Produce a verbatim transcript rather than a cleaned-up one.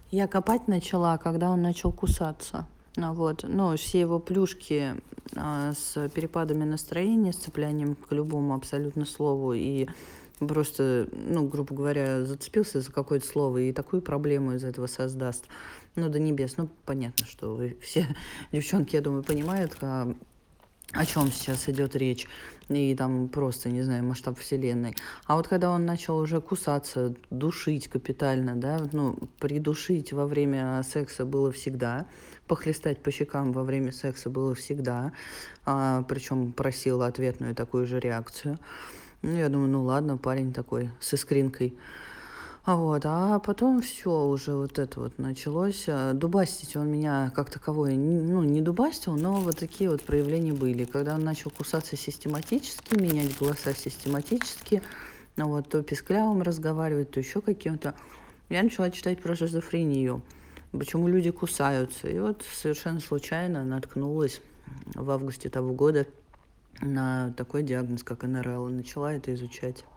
Я копать начала, когда он начал кусаться. А, вот. Ну, все его плюшки, а, с перепадами настроения, с цеплянием к любому абсолютно слову и просто, ну, грубо говоря, зацепился за какое-то слово и такую проблему из этого создаст. Ну, до небес. Ну, понятно, что вы все девчонки, я думаю, понимают, а, о чем сейчас идет речь. И там просто, не знаю, масштаб вселенной. А вот когда он начал уже кусаться, душить капитально, да, ну, придушить во время секса было всегда, похлестать по щекам во время секса было всегда, а, причем просил ответную такую же реакцию. Ну, я думаю, ну ладно, парень такой с искринкой. А вот, а потом все уже вот это вот началось. А, дубасить он меня как таковой, н ну, не дубасил, но вот такие вот проявления были. Когда он начал кусаться систематически, менять голоса систематически, ну вот, то писклявым разговаривать, то еще каким-то, я начала читать про шизофрению, почему люди кусаются. И вот совершенно случайно наткнулась в августе того года на такой диагноз, как эн эр эл, и начала это изучать.